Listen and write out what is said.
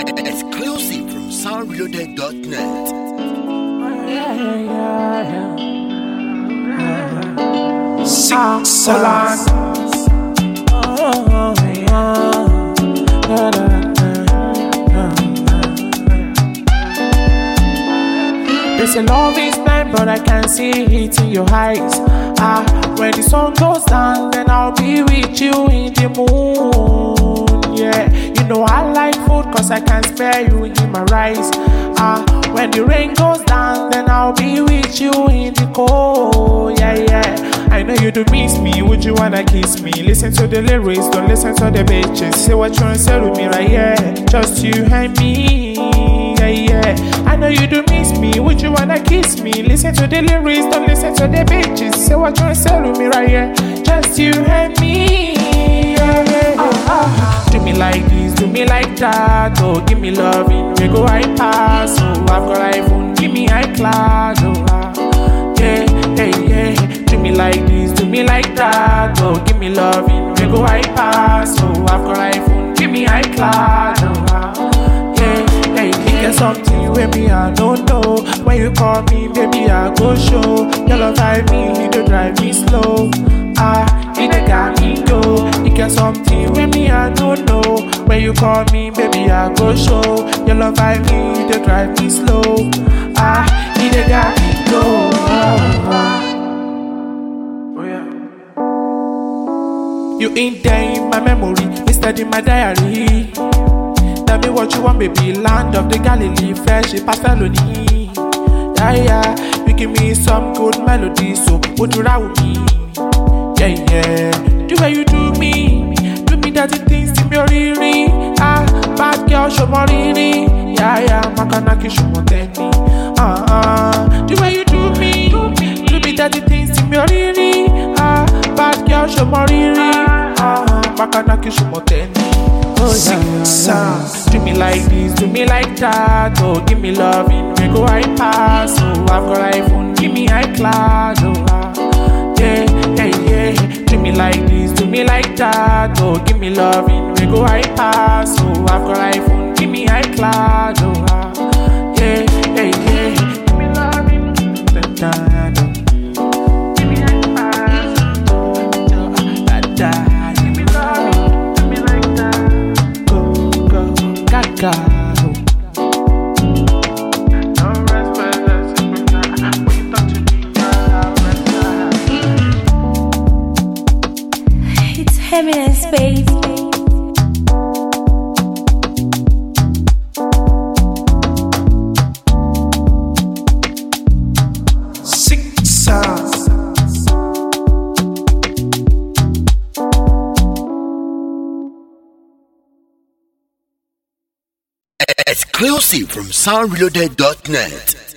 Exclusive from soundreloaded.net. They say love is blind, but I can see it in your eyes. When the sun goes down, then I'll be with you in the moon. Yeah, you know I like food, cause I can spare you in my rice. When the rain goes down, then I'll be with you in the cold. Yeah, I know you do miss me, would you wanna kiss me? Listen to the lyrics, don't listen to the bitches. Say what you wanna say with me right here, just you and me. Yeah, I know you do miss me, would you wanna kiss me? Listen to the lyrics, don't listen to the bitches. Say what you wanna say with me right here, just you and me. Do me like this, do me like that. Oh, give me loving, we go high pass. Oh, I've got iPhone, give me high class. Oh, yeah. Do me like this, do me like that. Oh, give me loving, we go high pass. Oh, I've got iPhone, give me high class. Oh, get something with me, I don't know. When you call me, baby, I go show. Your love drive me, you don't drive me slow. It got me go. You get something with me, I don't know. When you call me, baby, I go show. Your love drive me, you don't drive me slow. It got me go. Oh yeah. You ain't there in my memory, instead in my diary. Tell me what you want, baby, land of the Galilee, fresh past felony. Yeah, you give me some good melody, so would you ride with me? Yeah, the way you do me dirty things to me, really. Bad girl, show more really. Yeah, Makanaki, show more tenny. The way you do me dirty things to me, really. Bad girl, show more really. Makanaki, show more tenny. Oh, yeah. Do me like this, do me like that. Oh, give me loving, we go high pass. Oh, I've got iPhone, give me high class. Oh, yeah. Do me like this, do me like that. Oh, give me loving, we go high pass. Oh, I've got iPhone, give me high class. Oh, yeah. Give me loving, give me high pass. Give me loving. Gaga. It's Eminence, baby. Exclusive from soundreloaded.net.